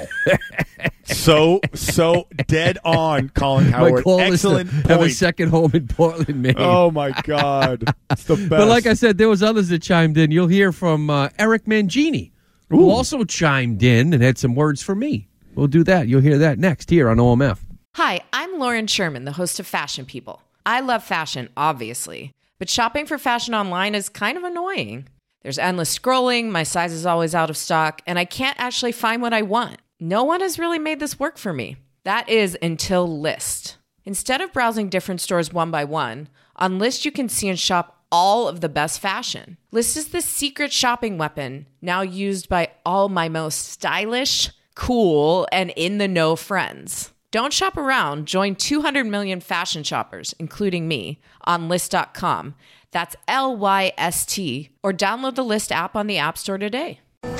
So, so dead on, Colin My Howard. goal Excellent is to have a point. second home in Portland, Maine. Oh, my God. It's the best. But like I said, there was others that chimed in. You'll hear from uh, Eric Mangini, who also chimed in and had some words for me. We'll do that. You'll hear that next here on O M F. Hi, I'm Lauren Sherman, the host of Fashion People. I love fashion, obviously, but shopping for fashion online is kind of annoying. There's endless scrolling, my size is always out of stock, and I can't actually find what I want. No one has really made this work for me. That is until Lyst. Instead of browsing different stores one by one, on Lyst you can see and shop all of the best fashion. Lyst is the secret shopping weapon, now used by all my most stylish, cool, and in-the-know friends. Don't shop around. Join two hundred million fashion shoppers, including me, on Lyst dot com. That's L Y S T. Or download the Lyst app on the App Store today.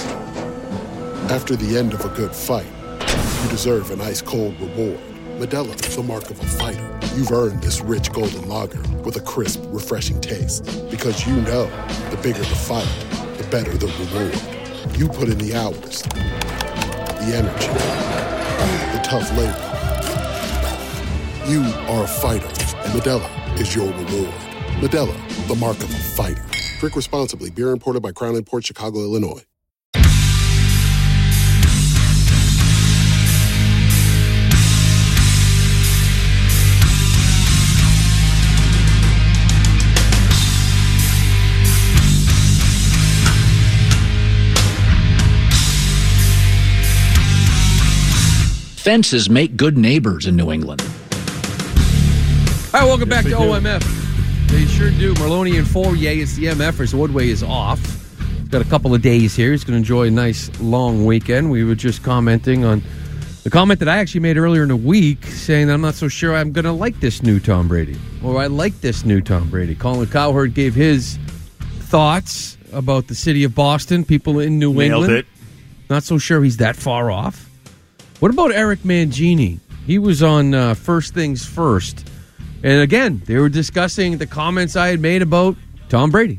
After the end of a good fight, you deserve an ice-cold reward. Modelo is the mark of a fighter. You've earned this rich golden lager with a crisp, refreshing taste. Because you know, the bigger the fight, the better the reward. You put in the hours, the energy, the tough labor. You are a fighter, and Modelo is your reward. Modelo, the mark of a fighter. Drink responsibly. Beer imported by Crown Imports, Chicago, Illinois. Fences make good neighbors in New England. All right, welcome back to O M F. They sure do. Maloney and Fourier is the M Fers. Woodway is off. He's got a couple of days here. He's going to enjoy a nice long weekend. We were just commenting on the comment that I actually made earlier in the week saying that I'm not so sure I'm going to like this new Tom Brady. Or I like this new Tom Brady. Colin Cowherd gave his thoughts about the city of Boston, people in New Nailed England. it. Not so sure he's that far off. What about Eric Mangini? He was on uh, First Things First. And again, they were discussing the comments I had made about Tom Brady.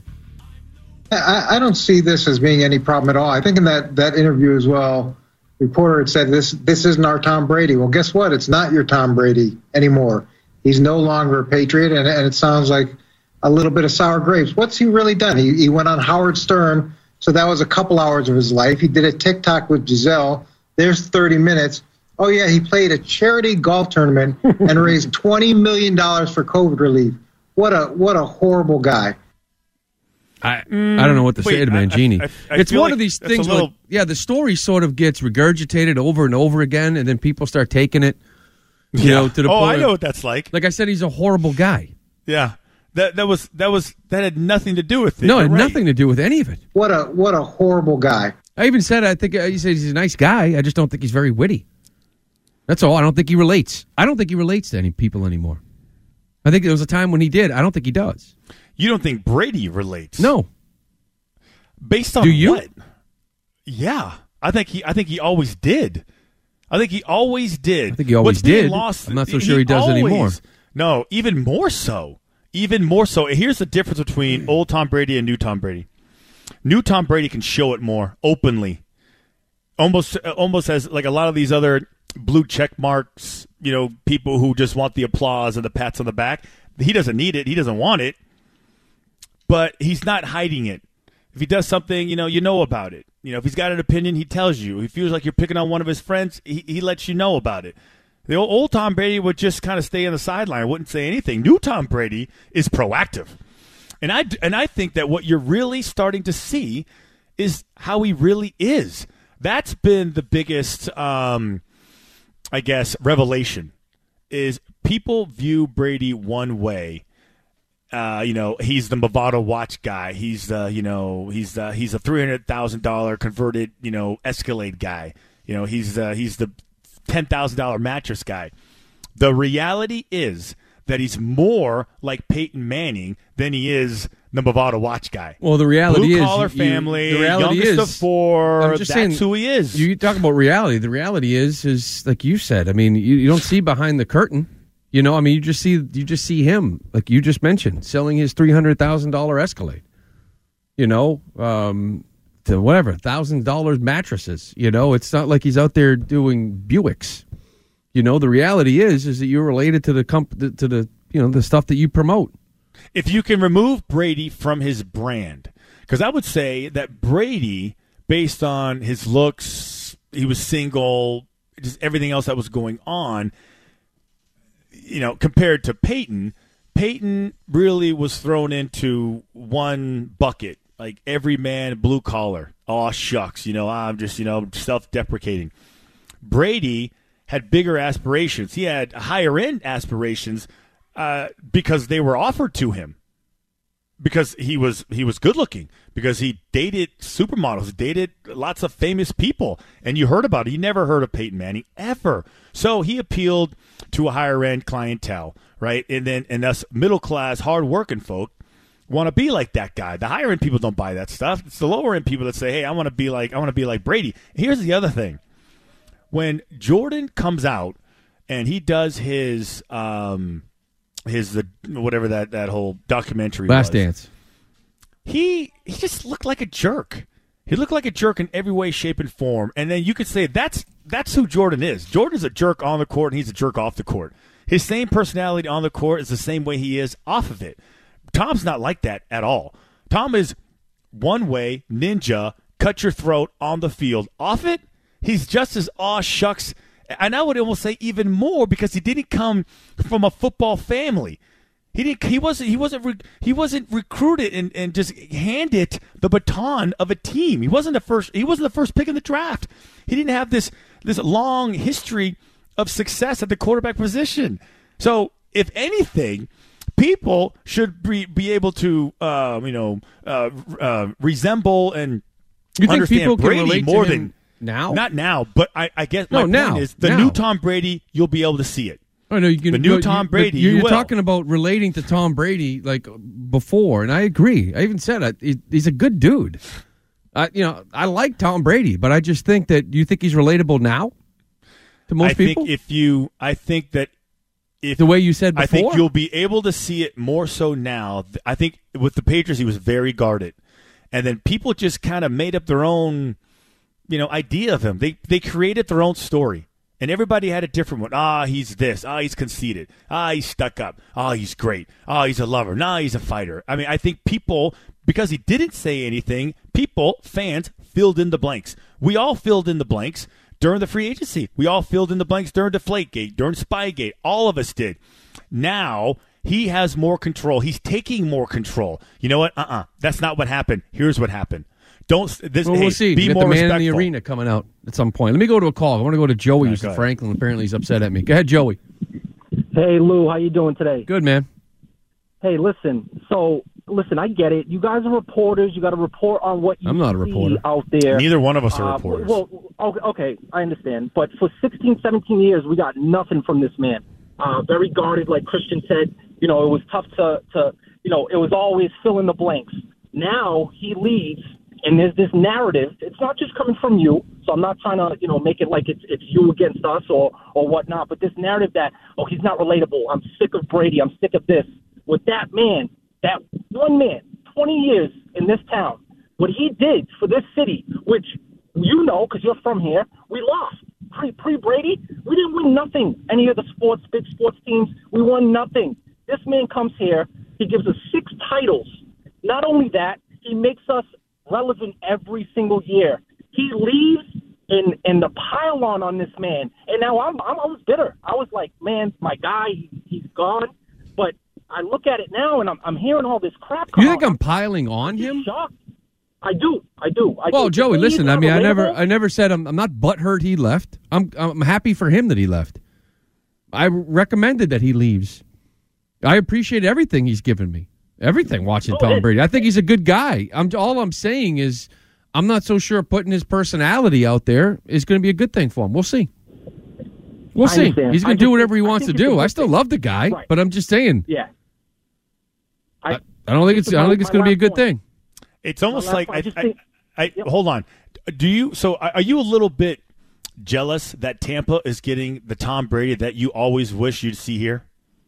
I, I don't see this as being any problem at all. I think in that, that interview as well, the reporter had said, this this isn't our Tom Brady. Well, guess what? It's not your Tom Brady anymore. He's no longer a Patriot, and, and it sounds like a little bit of sour grapes. What's he really done? He, he went on Howard Stern, so that was a couple hours of his life. He did a TikTok with Giselle. There's thirty minutes. Oh, yeah, he played a charity golf tournament and raised twenty million dollars for COVID relief. What a what a horrible guy. I I don't know what to Wait, say to Mangini. I- I- I it's feel one like of these it's a things little- where, yeah, the story sort of gets regurgitated over and over again, and then people start taking it, you Yeah. know, to the Oh, point. I of- know what that's like. Like I said, he's a horrible guy. Yeah. That that was that was that had nothing to do with it. No, it You're had right. nothing to do with any of it. What a what a horrible guy. I even said, I think, uh, you said he's a nice guy. I just don't think he's very witty. That's all. I don't think he relates. I don't think he relates to any people anymore. I think there was a time when he did. I don't think he does. You don't think Brady relates? No. Based on Do you? what? Yeah, I think he. I think he always did. I think he always did. I think he always What's being did. Lost, I'm not so sure he does always, anymore. No, even more so. Even more so. Here's the difference between old Tom Brady and new Tom Brady. New Tom Brady can show it more openly. Almost almost as like a lot of these other blue check marks, you know, people who just want the applause and the pats on the back. He doesn't need it. He doesn't want it. But he's not hiding it. If he does something, you know, you know about it. You know, if he's got an opinion, he tells you. If he feels like you're picking on one of his friends, he, he lets you know about it. The old, old Tom Brady would just kind of stay on the sideline, wouldn't say anything. New Tom Brady is proactive. And I, and I think that what you're really starting to see is how he really is. That's been the biggest, um, I guess, revelation, is people view Brady one way. Uh, you know, he's the Movado watch guy. He's the, you know, he's uh, he's a three hundred thousand dollar converted, you know, Escalade guy. You know, he's uh, he's the ten thousand dollar mattress guy. The reality is that he's more like Peyton Manning than he is the Movado watch guy. Well, the reality Blue is, collar you- family, the reality youngest is, of four. I'm just That's saying, who he is. You talk about reality. The reality is, is like you said. I mean, you, you don't see behind the curtain. You know, I mean, you just see you just see him, like you just mentioned, selling his three hundred thousand dollar Escalade. You know, um, to whatever thousand dollars mattresses. You know, it's not like he's out there doing Buicks. You know, the reality is, is that you're related to the comp- to the you know the stuff that you promote. If you can remove Brady from his brand, because I would say that Brady, based on his looks, he was single, just everything else that was going on, you know, compared to Peyton, Peyton really was thrown into one bucket, like every man blue collar. Oh, shucks, you know, I'm just, you know, self-deprecating. Brady had bigger aspirations. He had higher-end aspirations uh, because they were offered to him. Because he was he was good-looking. Because he dated supermodels, dated lots of famous people. And you heard about it. You never heard of Peyton Manning, ever. So he appealed to a higher-end clientele, right? And then and us middle-class, hard-working folk want to be like that guy. The higher-end people don't buy that stuff. It's the lower-end people that say, hey, I want to be like I want to be like Brady. Here's the other thing. When Jordan comes out and he does his um, his the whatever that, that whole documentary Last was, Dance. He he just looked like a jerk. He looked like a jerk in every way, shape, and form. And then you could say that's that's who Jordan is. Jordan's a jerk on the court, and he's a jerk off the court. His same personality on the court is the same way he is off of it. Tom's not like that at all. Tom is one way, ninja, cut your throat on the field. Off it, he's just as aw shucks, and I would almost say even more because he didn't come from a football family. He didn't. He wasn't. He wasn't. Re, he wasn't recruited and, and just handed the baton of a team. He wasn't the first. He wasn't the first pick in the draft. He didn't have this this long history of success at the quarterback position. So, if anything, people should be, be able to, uh, you know, uh, uh, resemble and You think understand people can Brady relate to more him than now? Not now, but I, I guess No, my now, point is the now. new Tom Brady. You'll be able to see it. Oh, no, you can, the new no, Tom you, Brady. You're, you you're will. talking about relating to Tom Brady like before, and I agree. I even said it. He, he's a good dude. I, you know, I like Tom Brady, but I just think that you think he's relatable now to most I people. think if you, I think that if the way you said before, I think you'll be able to see it more so now. I think with the Patriots, he was very guarded, and then people just kind of made up their own, you know, idea of him. They they created their own story. And everybody had a different one. Ah, he's this. Ah, he's conceited. Ah, he's stuck up. Ah, he's great. Ah, he's a lover. Nah, he's a fighter. I mean, I think people, because he didn't say anything, people, fans, filled in the blanks. We all filled in the blanks during the free agency. We all filled in the blanks during Deflategate, during Spygate. All of us did. Now, he has more control. He's taking more control. You know what? Uh-uh. That's not what happened. Here's what happened. Don't this. Well, hey, we'll see. Be We got more the man respectful. in the arena coming out at some point. Let me go to a call. I want to go to Joey, who's go in ahead. Franklin. Apparently, he's upset at me. Go ahead, Joey. Hey, Lou, how you doing today? Good, man. Hey, listen. So, listen, I get it. You guys are reporters. You got to report on what you I'm not a see reporter. out there. Neither one of us are Uh, reporters. Well, okay, okay, I understand. But for sixteen, seventeen years, we got nothing from this man. Uh, very guarded, like Christian said. You know, it was tough to, to, you know, it was always fill in the blanks. Now he leads, And there's this narrative. It's not just coming from you, so I'm not trying to, you know, make it like it's it's you against us or or whatnot. But this narrative that, oh, he's not relatable. I'm sick of Brady. I'm sick of this. With that man, that one man, twenty years in this town, what he did for this city, which you know because you're from here, we lost. Pre pre Brady, we didn't win nothing. Any of the sports, big sports teams, we won nothing. This man comes here. He gives us six titles. Not only that, he makes us relevant every single year. He leaves and and the pile-on on this man. And now I'm, I'm I was bitter. I was like, man, my guy, he, he's gone. But I look at it now, and I'm I'm hearing all this crap. You think I'm piling on him? Shocked. I do. I do. I well, do. Joey, listen. I mean, I never, relatable? I never said I'm, I'm not butthurt he left. I'm, I'm happy for him that he left. I recommended that he leaves. I appreciate everything he's given me. Everything watching Oh, Tom it- Brady. I think he's a good guy. I'm all I'm saying is I'm not so sure putting his personality out there is going to be a good thing for him. We'll see. We'll I see. understand. He's I going to do just whatever he think- I wants to think it's a do. good I still thing. love the guy, Right. but I'm just saying. Yeah. I, I don't think it's. I don't think it's going to be a good thing. It's almost last like point, I I, just I, think- I, hold on. Do you? So are you a little bit jealous that Tampa is getting the Tom Brady that you always wish you'd see here?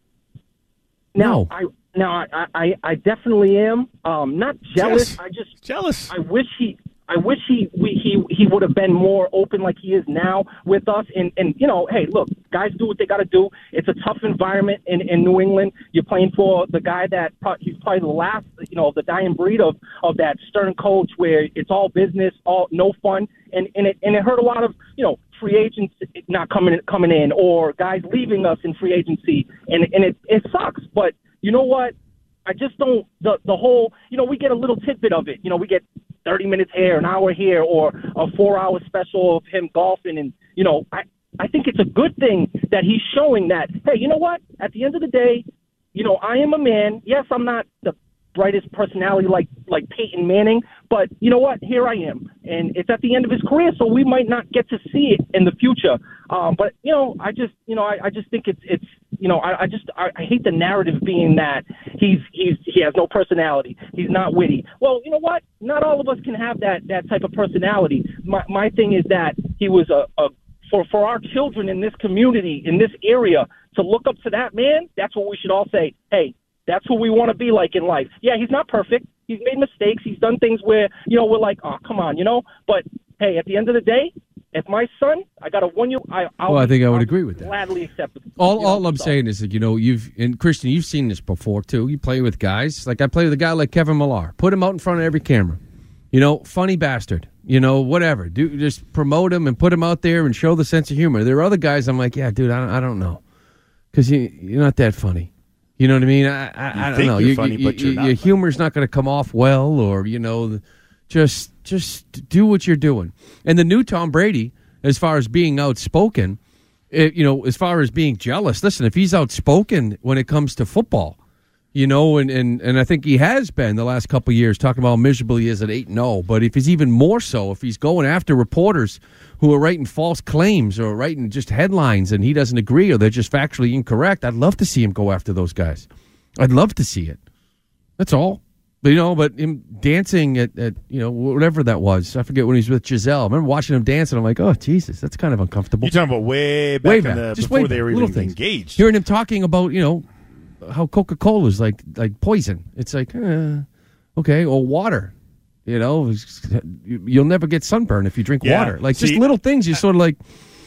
Now, I now I, I, I definitely am. Um, not jealous. Yes. I just jealous. I wish he. I wish he we, he he would have been more open like he is now with us. And and you know, hey, look, guys do what they got to do. It's a tough environment in, in New England. You're playing for the guy that pro- he's probably the last, you know, the dying breed of, of that stern coach where it's all business, all no fun, and and it and it hurt a lot of you know free agents not coming coming in or guys leaving us in free agency, and and it it sucks. But you know what? I just don't the the whole you know we get a little tidbit of it. You know we get thirty minutes here, an hour here, or a four-hour special of him golfing. And, you know, I, I think it's a good thing that he's showing that, hey, you know what? At the end of the day, you know, I am a man. Yes, I'm not the brightest personality like, like Peyton Manning, but you know what? Here I am. And it's at the end of his career, so we might not get to see it in the future. Um, but, you know, I just, you know, I, I just think it's, it's, you know, I, I just, I, I hate the narrative being that he's, he's, he has no personality. He's not witty. Well, you know what? Not all of us can have that, that type of personality. My, my thing is that he was a, a, for, for our children in this community, in this area, to look up to that man, that's what we should all say. Hey, that's who we want to be like in life. Yeah, he's not perfect. He's made mistakes. He's done things where, you know, we're like, oh, come on, you know. But, hey, at the end of the day, if my son, I got a one-year, I, I'll, Well, I think I would I'll agree with that. gladly accept it. All, You know, all I'm so. saying is that, you know, you've, and Christian, you've seen this before, too. You play with guys. Like, I play with a guy like Kevin Millar. Put him out in front of every camera. You know, funny bastard. You know, whatever. Do Just promote him and put him out there and show the sense of humor. There are other guys I'm like, yeah, dude, I don't, I don't know. Because you, you're not that funny. You know what I mean? I, I, I don't think know. you're You- funny, you- but you're you- not your funny. humor's not going to come off well, or, you know, just just do what you're doing. And the new Tom Brady, as far as being outspoken, it, you know, as far as being jealous, listen, if he's outspoken when it comes to football, you know, and, and, and I think he has been the last couple of years talking about how miserable he is at eight and oh, but if he's even more so, if he's going after reporters who are writing false claims or writing just headlines and he doesn't agree or they're just factually incorrect, I'd love to see him go after those guys. I'd love to see it. That's all. But, you know, but him dancing at, at, you know, whatever that was. I forget when he was with Giselle. I remember watching him dance, and I'm like, oh, Jesus, that's kind of uncomfortable. You're talking about way back, way in back. the, Just before way they back. were Little even things. engaged. Hearing him talking about, you know, how Coca-Cola is like like poison. It's like, eh, okay, or water. You know, you'll never get sunburn if you drink Yeah. water. Like, just See, little things. You're sort of like,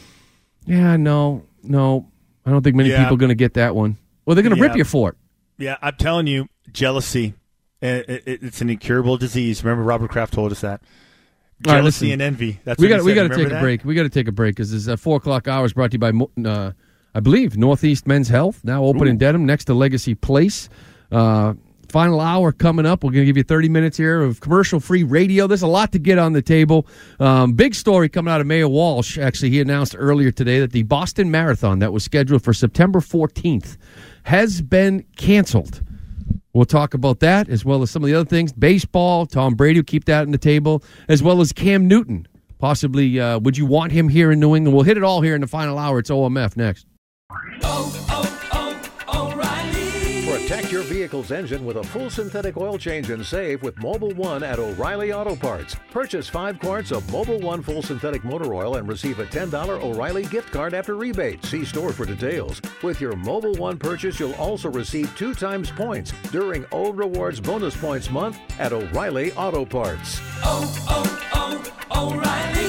yeah, no, no. I don't think many Yeah. people are going to get that one. Well, they're going to Yeah. rip you for it. Yeah, I'm telling you, jealousy, it, it, it's an incurable disease. Remember, Robert Kraft told us that. All right, Jealousy listen. and envy. That's we what got he we said. got to Remember take a that? break. We got to take a break because this uh, four o'clock hour is brought to you by, Mo- uh, I believe, Northeast Men's Health, now open Ooh. in Dedham next to Legacy Place. Uh, final hour coming up. We're going to give you thirty minutes here of commercial-free radio. There's a lot to get on the table. Um, big story coming out of Mayor Walsh. Actually, he announced earlier today that the Boston Marathon that was scheduled for September fourteenth has been canceled. We'll talk about that as well as some of the other things. Baseball, Tom Brady, will keep that on the table, as well as Cam Newton. Possibly, uh, would you want him here in New England? We'll hit it all here in the final hour. It's O M F next. Oh, oh, oh, O'Reilly. For a Protect your vehicle's engine with a full synthetic oil change and save with Mobil one at O'Reilly Auto Parts. Purchase five quarts of Mobil one full synthetic motor oil and receive a ten dollars O'Reilly gift card after rebate. See store for details. With your Mobil one purchase, you'll also receive two times points during O Rewards Bonus Points Month at O'Reilly Auto Parts. Oh, oh, oh, O'Reilly